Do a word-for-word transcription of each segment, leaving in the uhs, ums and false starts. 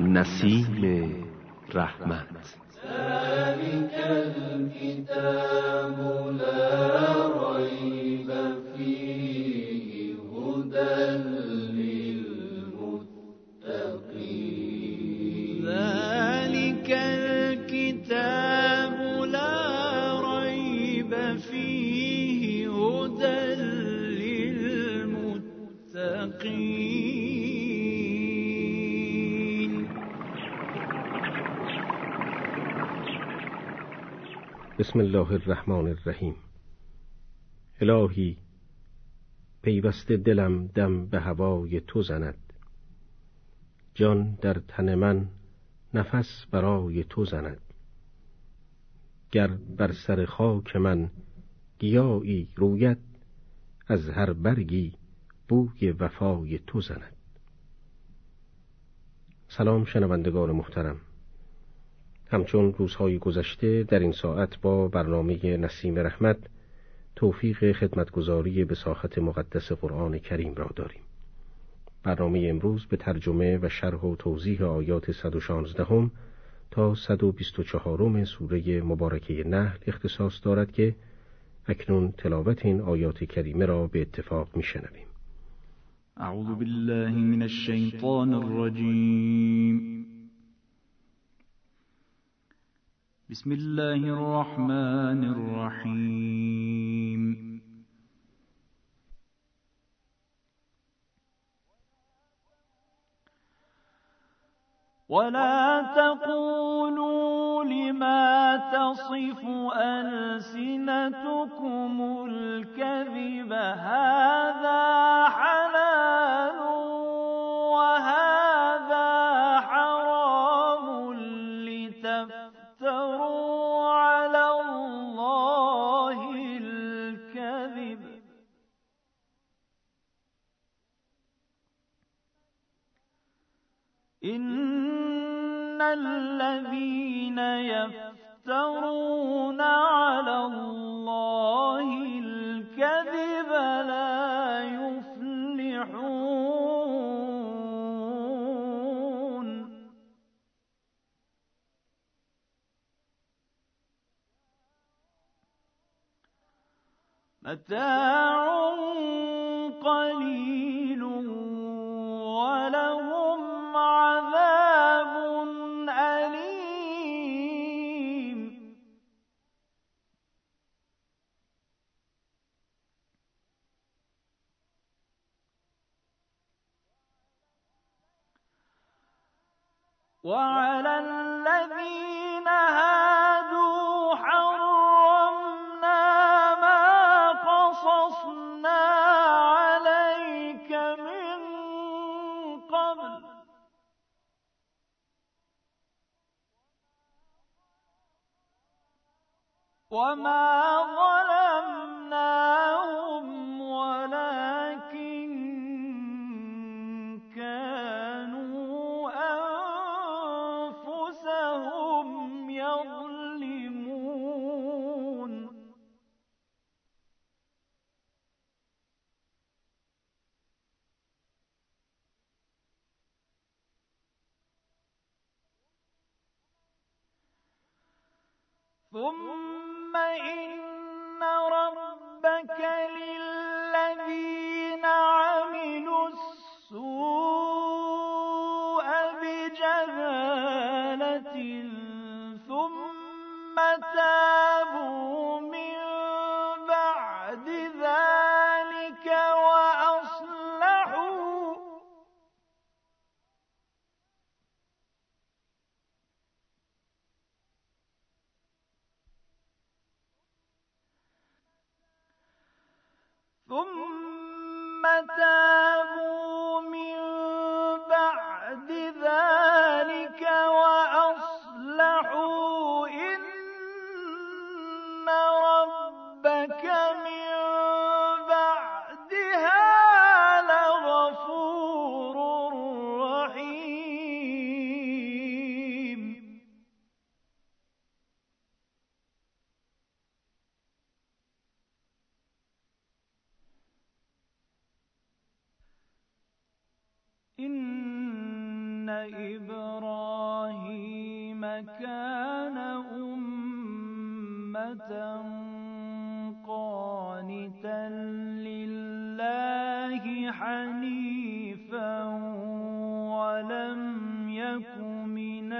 نسیم رحمت. ذلك الكتاب لا ريب فيه هدى للمتقين. ذلك الكتاب لا ريب فيه هدى للمتقين. بسم الله الرحمن الرحیم. الهی پیوسته دلم دم به هوای تو زند، جان در تن من نفس برای تو زند. گر بر سر خاک من گیایی روید، از هر برگی بوی وفای تو زند. سلام شنوندگان محترم. همچون روزهای گذشته در این ساعت با برنامه نسیم رحمت توفیق خدمتگزاری به ساحت مقدس قرآن کریم را داریم. برنامه امروز به ترجمه و شرح و توضیح آیات صد و شانزده تا صد و بیست و چهار سوره مبارکه نحل اختصاص دارد که اکنون تلاوت این آیات کریمه را به اتفاق می‌شنویم. اعوذ بالله من الشیطان الرجیم. بسم الله الرحمن الرحیم. ولا تقولوا لما تصف ألسنتكم الكذب هذا حلال وهذا حرام لتفتروا على الله الكذب إن الذين يفترون على الله الكذب لا يفلحون. متاع قليل ولهم عذاب أليم. وعلى الذين هادوا حرمنا ما قصصنا عليك من قبل وما ظلمناهم ولكن كانوا أنفسهم يظلمون. ثم إن ربك للذين عملوا السوء بجهالة ثم تابوا من بعد ذلك وأصلحوا ثم تابوا من بعد ذلك وأصلحوا إن ربك من بعدها لغفور رحيم. إن إبراهيم كان أمة قانتا لله حنيفا ولم يك من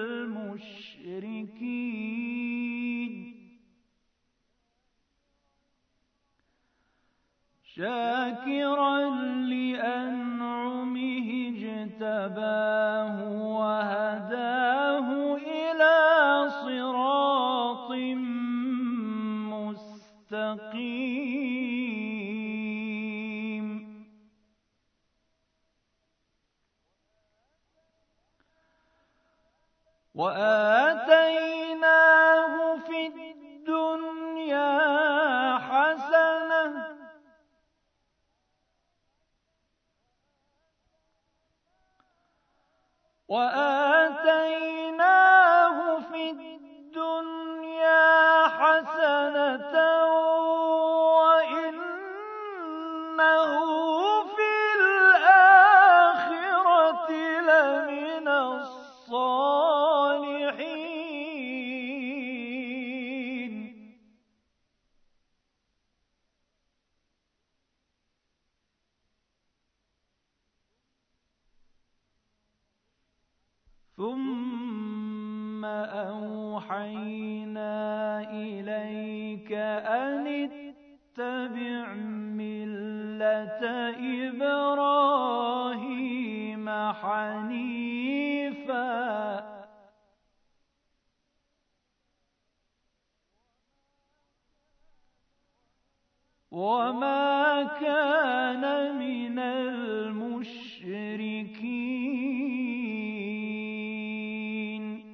المشركين شاكرا لأنعمه اجتباه وهداه إلى صراط مستقيم وآتيناه في الدنيا حسنة وآتيناه في الدنيا حسنة وإنه في الآخرة لمن الصالحين ثم أوحينا إليك أن اتبع ملة إبراهيم حنيفا وما كان من المشركين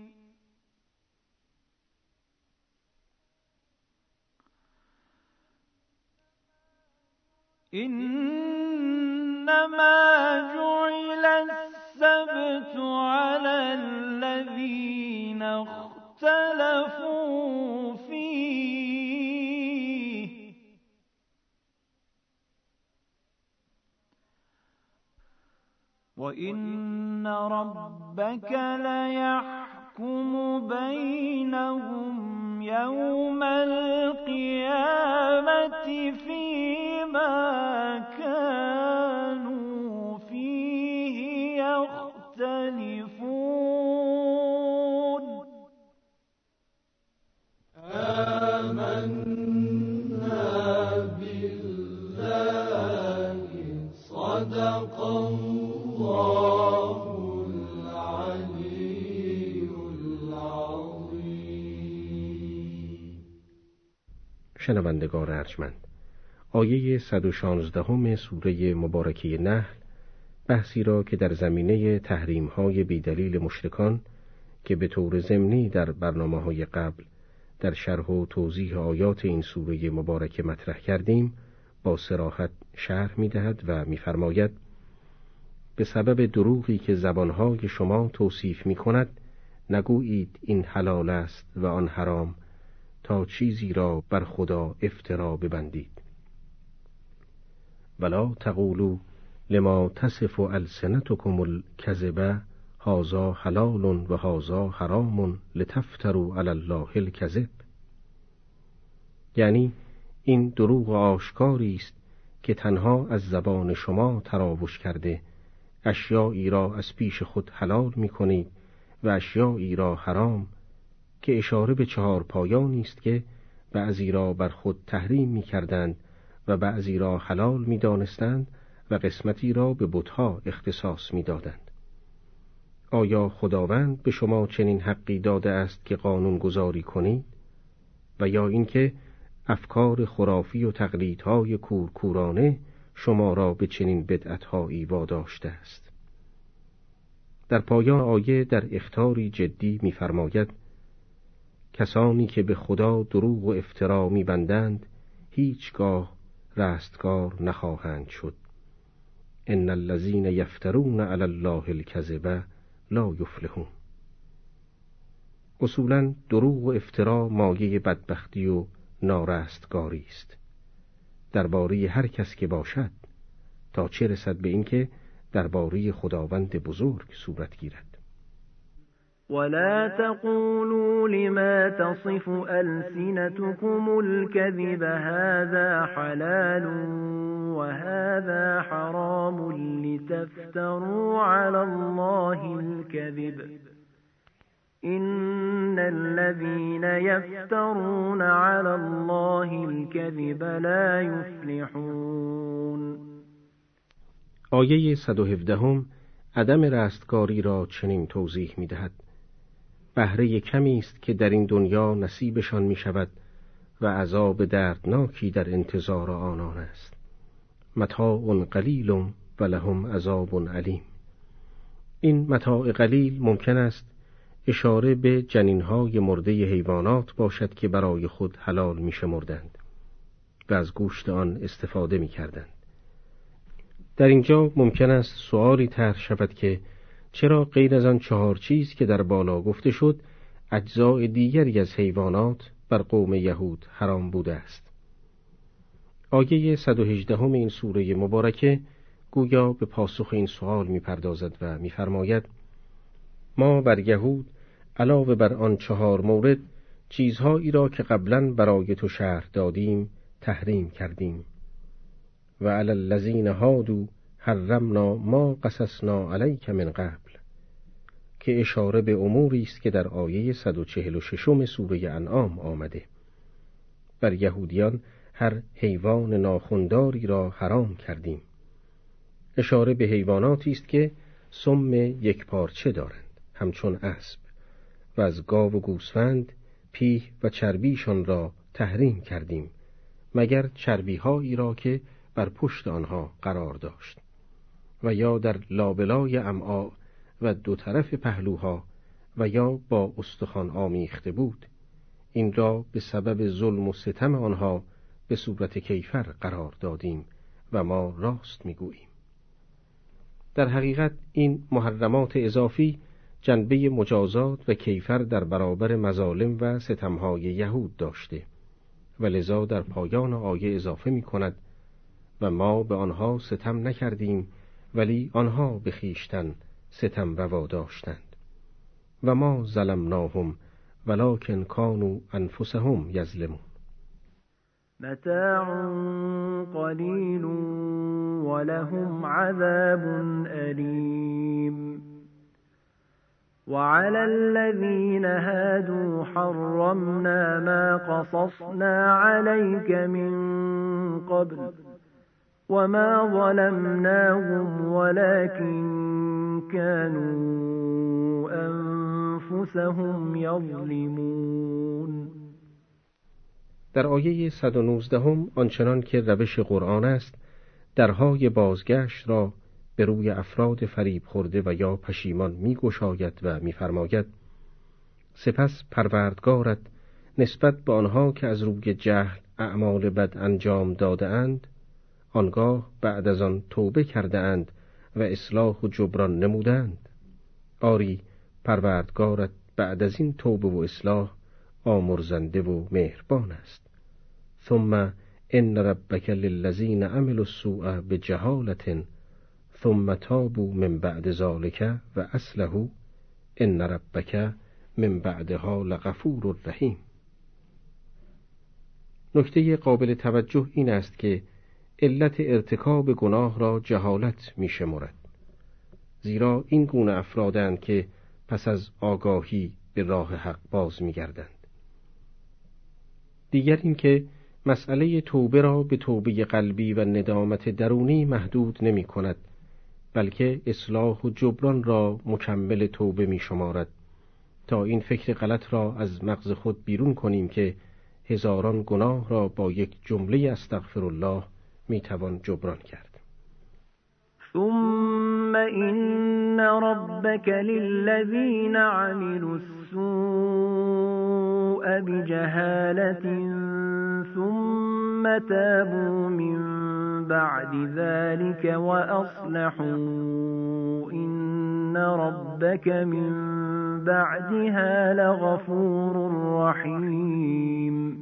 إنما جعل السبت على الذين اختلفوا فيه وإن ربك ليحكم بينهم يوم القيامة فيما كانوا فيه يختلفون آمنا بالله صدق الله العلي العظيم. شنوندگان ارجمند، آیه صد و شانزدهم سوره مبارکه نحل بحثی را که در زمینه تحریم‌های بیدلیل مشرکان که به طور ضمنی در برنامه‌های قبل در شرح و توضیح آیات این سوره مبارکه مطرح کردیم با صراحت شرح می‌دهد و می‌فرماید: به سبب دروغی که زبانهای شما توصیف می‌کند نگویید این حلال است و آن حرام تا چیزی را بر خدا افترا ببندید. ولا تقولوا لما تصف ألسنتكم الكذب هذا حلال و هذا حرام لتفتروا علی الله الکذب. یعنی این دروغ آشکاری است که تنها از زبان شما تراوش کرده اشیایی را از پیش خود حلال می کنید و اشیایی را حرام، که اشاره به چهار پایانی است که بعضی را بر خود تحریم می کردند و بعضی را حلال می دانستند و قسمتی را به بتها اختصاص می دادند. آیا خداوند به شما چنین حقی داده است که قانون گذاری کنید؟ و یا اینکه افکار خرافی و تقلیدهای کورکورانه شما را به چنین بدعت‌هایی واداشته است؟ در پایان آیه در اخطاری جدی می‌فرماید: کسانی که به خدا دروغ و افترا می‌بندند هیچگاه رستگار نخواهند شد. ان الذين یفترون علی الله الکذب لا یفلحون. اصولاً دروغ و افترا مایه بدبختی و نارستگاری است درباره هر کس که باشد، تا چه رسد به اینکه درباره خداوند بزرگ صورت گیرد. ولا تقولوا لما تصف ألسنتكم الكذب هذا حلال وهذا حرام لتفتروا على الله الكذب إن الذين يفترون على الله الكذب لا يفلحون. آیه صد و هفده هم عدم رستگاری را چنین توضیح می دهد: بهره کمی است که در این دنیا نصیبشان می شود و عذاب دردناکی در انتظار آنان است. متاع قلیل و لهم عذاب علیم. این متاع قلیل ممکن است اشاره به جنینهای مرده حیوانات باشد که برای خود حلال می شمردند و از گوشت آن استفاده می کردند. در اینجا ممکن است سؤالی طرح شود که چرا غیر از آن چهار چیز که در بالا گفته شد اجزاء دیگری از حیوانات بر قوم یهود حرام بوده است؟ آیه صد و هجده هم این سوره مبارکه گویا به پاسخ این سؤال می‌پردازد و می‌فرماید: ما بر یهود علاوه بر آن چهار مورد چیزهایی را که قبلاً برای تو شرح دادیم تحریم کردیم. و علی الذین هادوا حرمنا ما قصصنا علیک من قبل، که اشاره به اموری است که در آیه صد و چهل و شش سوره انعام آمده. بر یهودیان هر حیوان ناخنداری را حرام کردیم. اشاره به حیواناتی است که سم یک پارچه دارند، همچون اسب، و از گاو و گوسفند پیه و چربیشان را تحریم کردیم، مگر چربی‌هایی را که بر پشت آنها قرار داشت و یا در لابلای امعاء و دو طرف پهلوها و یا با استخوان آمیخته بود. این را به سبب ظلم و ستم آنها به صورت کیفر قرار دادیم و ما راست میگوییم. در حقیقت این محرمات اضافی جنبه مجازات و کیفر در برابر مظالم و ستمهای یهود داشته و لذا در پایان آیه اضافه می کند: و ما به آنها ستم نکردیم ولی آنها به خویشتن ستم روا داشتند. و ما ظلمناهم ولکن کانوا انفسهم یظلمون. متاع قلیل ولهم عذاب ألیم. وعلى الذين هادوا حرمنا ما قصصنا عليك من قبل وما ظلمناهم ولكن كانوا أنفسهم يظلمون. در آیه صد و نوزده هم آنچنان که روش قرآن است درهای بازگشت را به روی افراد فریب خورده و یا پشیمان می گشاید و می فرماید: سپس پروردگارت نسبت به آنها که از روی جهل اعمال بد انجام داده اند آنگاه بعد از آن توبه کرده اند و اصلاح و جبران نمودند. آری پروردگارت بعد از این توبه و اصلاح آمرزنده و مهربان است. ثم ان ربک للذین عملوا السوء بجهالة ثم تابوا من بعد ذلك و اصلحوا ان ربک من بعدها لغفور رحیم. نکته قابل توجه این است که علت ارتکاب گناه را جهالت می شمرد، زیرا این گونه افرادند که پس از آگاهی به راه حق باز می گردند. دیگر این که مسئله توبه را به توبه قلبی و ندامت درونی محدود نمی کند، بلکه اصلاح و جبران را مکمل توبه می شمارد، تا این فکر غلط را از مغز خود بیرون کنیم که هزاران گناه را با یک جمله استغفرالله می توان جبران کرد. ثم إن ربك للذين عملوا السوء بجهالة ثم تابوا من بعد ذلك وأصلحوا إن ربك من بعدها لغفور رحیم.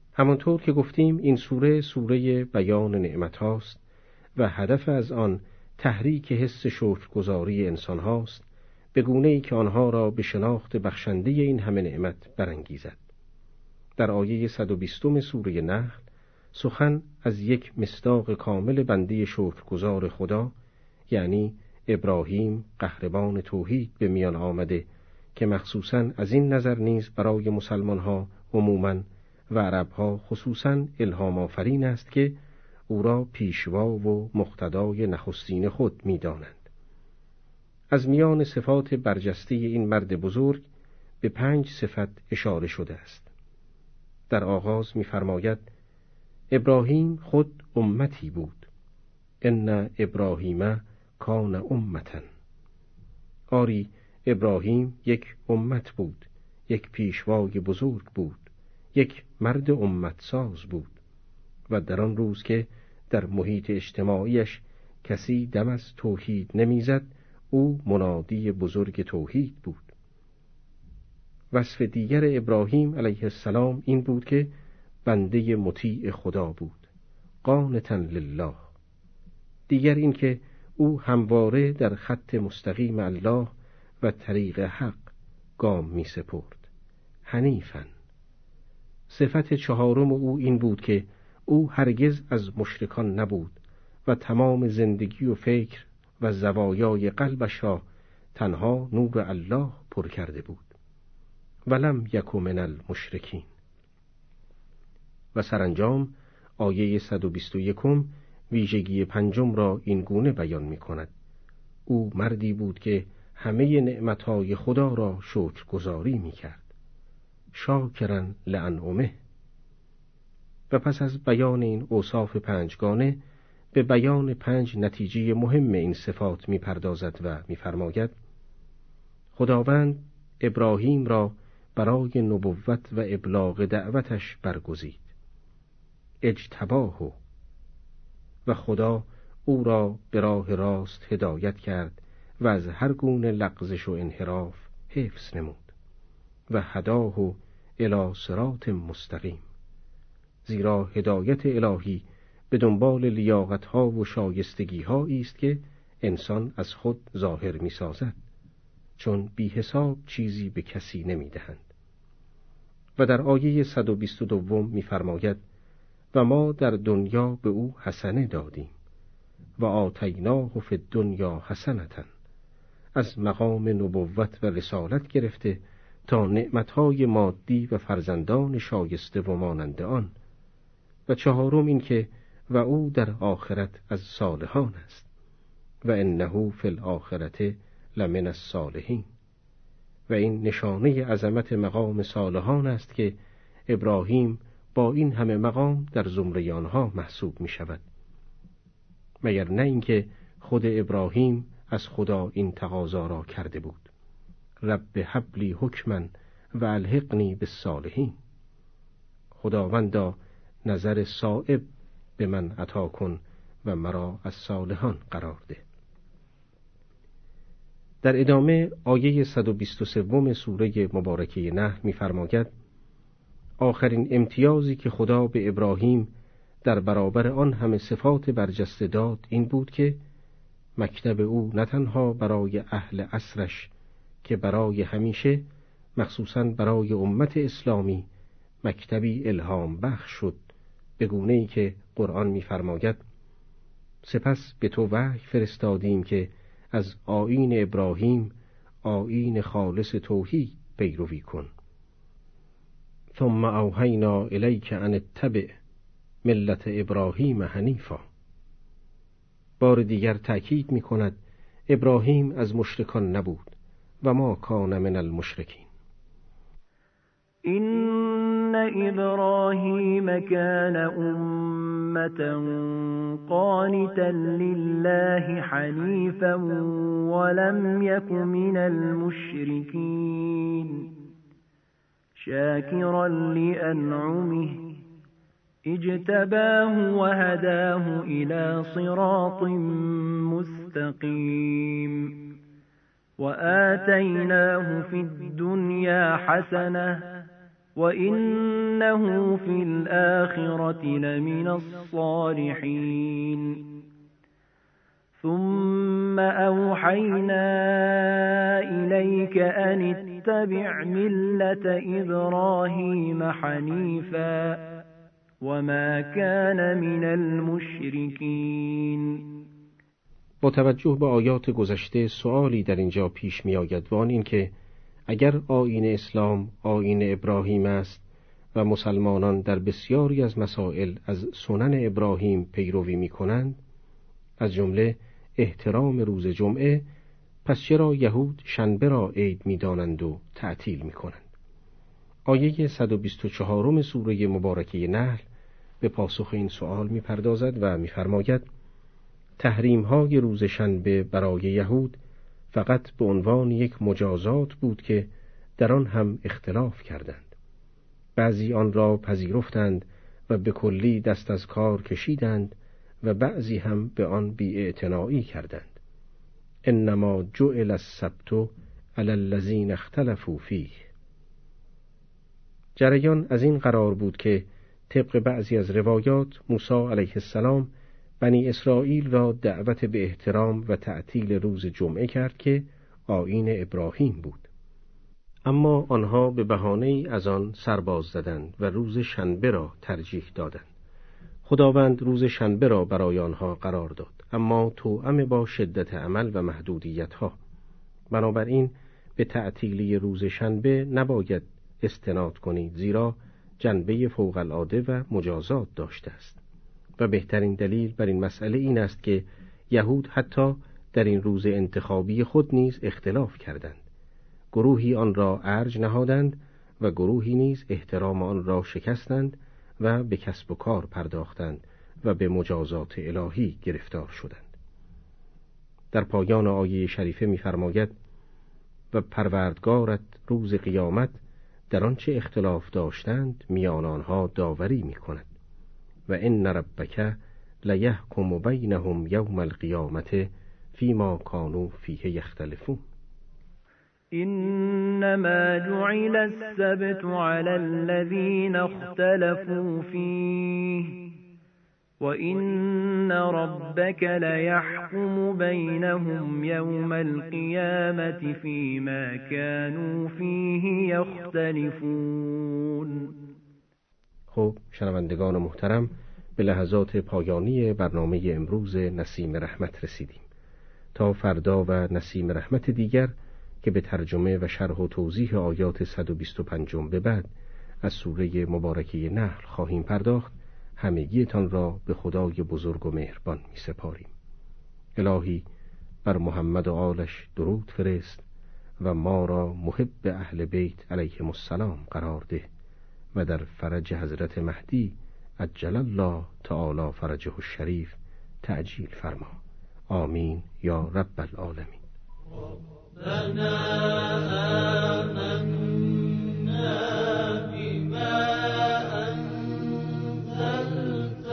همانطور که گفتیم این سوره سوره بیان نعمت هاست و هدف از آن تحریک حس شکرگزاری انسان هاست، به گونه‌ای که آنها را به شناخت بخشنده این همه نعمت برانگیزد. در آیه صد و بیستم سوره نحل سخن از یک مصداق کامل بنده شکرگزار خدا، یعنی ابراهیم قهرمان توحید، به میان آمده که مخصوصاً از این نظر نیز برای مسلمان‌ها عموماً و عرب‌ها خصوصاً الهام آفرین است که او را پیشوا و مقتدای نخستین خود می‌دانند. از میان صفات برجسته این مرد بزرگ به پنج صفت اشاره شده است. در آغاز می‌فرماید ابراهیم خود امتی بود، ان ابراهیم کان امتا. آری ابراهیم یک امت بود، یک پیشوای بزرگ بود، یک مرد امت ساز بود و در آن روز که در محیط اجتماعیش کسی دم از توحید نمیزد، او منادی بزرگ توحید بود. وصف دیگر ابراهیم علیه السلام این بود که بنده مطیع خدا بود، قانتا لله. دیگر این که او همواره در خط مستقیم الله و طریق حق گام می سپرد، حنیفاً. صفت چهارم او این بود که او هرگز از مشرکان نبود و تمام زندگی و فکر و زوایای قلبش را تنها نور الله پر کرده بود. ولم یک من المشرکین. و سرانجام آیه صد و بیست و یکم ویژگی پنجم را این گونه بیان می کند: او مردی بود که همه نعمتهای خدا را شکرگزاری می کرد، شاکراً لانعمه. و پس از بیان این اوصاف پنجگانه به بیان پنج نتیجه مهم این صفات می پردازد و می فرماید خداوند ابراهیم را برای نبوت و ابلاغ دعوتش برگزید، اجتباه، و خدا او را به راه راست هدایت کرد و از هر گونه لغزش و انحراف حفظ نمود، و هداه الی صراط مستقیم. زیرا هدایت الهی به دنبال لیاقت‌ها و شایستگی‌هایی است که انسان از خود ظاهر می‌سازد، چون بی حساب چیزی به کسی نمی‌دهند. و در آیه صد و بیست و دو می‌فرماید و ما در دنیا به او حسنه دادیم و آتیناه فی الدنیا حسنة، از مقام نبوت و رسالت گرفته تا نعمتهای مادی و فرزندان شایسته و مانند آن. و چهارم این که و او در آخرت از صالحان است، و انه فی الآخرة لمن الصالحین. و این نشانه عظمت مقام صالحان است که ابراهیم با این همه مقام در زمره آنها محسوب می شود. مگر نه اینکه خود ابراهیم از خدا این تقاضا را کرده بود: رب هب لی حکما و الحقنی بالصالحین. خداوندا نظر صائب به من عطا کن و مرا از صالحان قرار ده. در ادامه آیه صد و بیست و سه سوره مبارکه نحل می‌فرماید آخرین امتیازی که خدا به ابراهیم در برابر آن همه صفات برجسته داد این بود که مکتب او نه تنها برای اهل عصرش که برای همیشه، مخصوصاً برای امت اسلامی، مکتبی الهام بخش شد، به گونه‌ای که قرآن می‌فرماید سپس به تو وحی فرستادیم که از آیین ابراهیم، آیین خالص توحید پیروی کن. ثم اوحینا الیک ان اتبع ملت ابراهیم حنیفا. بار دیگر تأکید می کند ابراهیم از مشرکان نبود و ما کان من المشرکین. إن إبراهيم كان أمة قانتا لله حنيفا ولم يك من المشركين شاكرا لأنعمه اجتباه وهداه إلى صراط مستقيم وآتيناه في الدنيا حسنة وإنه في الآخرة لمن الصالحين ثم أوحينا إليك أن اتبع ملة إبراهيم حنيفا وما كان من المشركین. با توجه به آیات گذشته سؤالی در اینجا پیش می آید و آن این که اگر آیین اسلام آیین ابراهیم است و مسلمانان در بسیاری از مسائل از سنن ابراهیم پیروی می کنند، از جمله احترام روز جمعه، پس چرا یهود شنبه را عید می دانند و تعطیل می کنند؟ آیه صد و بیست و چهارم سوره مبارکه نحل به پاسخ این سؤال می پردازد و می فرماید تحریم های روز شنبه برای یهود فقط به عنوان یک مجازات بود که در آن هم اختلاف کردند. بعضی آن را پذیرفتند و به کلی دست از کار کشیدند و بعضی هم به آن بی‌اعتنایی کردند. انما جعل السبت علی الذین اختلفوا فیه. جریان از این قرار بود که طبق بعضی از روایات موسی علیه السلام بنی اسرائیل را دعوت به احترام و تعطیل روز جمعه کرد که آیین ابراهیم بود. اما آنها به بهانه‌ای از آن سرباز زدند و روز شنبه را ترجیح دادند. خداوند روز شنبه را برای آنها قرار داد، اما توأم با شدت عمل و محدودیت‌ها. بنابراین به تعطیلی روز شنبه نباید استناد کنید، زیرا جنبه فوق العاده و مجازات داشته است. و بهترین دلیل بر این مسئله این است که یهود حتی در این روز انتخابی خود نیز اختلاف کردند. گروهی آن را ارج نهادند و گروهی نیز احترام آن را شکستند و به کسب و کار پرداختند و به مجازات الهی گرفتار شدند. در پایان آیه شریفه می‌فرماید و پروردگارت روز قیامت در آنچه اختلاف داشتند میان آنها داوری می‌کند و ان ربک لیحکم بینهم یوم القیامة فیما کانوا فیه یختلفون. إنما جعل السبت على الذين اختلفوا فيه وإن ربك ليحكم بينهم يوم القيامة فيما كانوا فيه يختلفون. خب شنوندگان محترم، به لحظات پایانی برنامه امروز نسیم رحمت رسیدیم. تا فردا و نسیم رحمت دیگر که به ترجمه و شرح و توضیح آیات صد و بیست و پنج به بعد از سوره مبارکه نحل خواهیم پرداخت، همگیتان را به خدای بزرگ و مهربان می سپاریم. الهی بر محمد و آلش درود فرست و ما را محب اهل بیت علیهم السلام قرار ده و در فرج حضرت مهدی عجل الله تعالی فرجه الشریف تعجیل فرما. آمین یا رب العالمین. ربنا آمنا بما أنزلت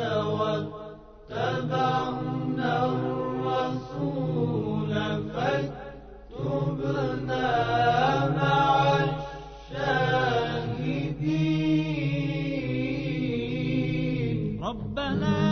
واتبعنا الرسول فاكتبنا مع الشاهدين. ربنا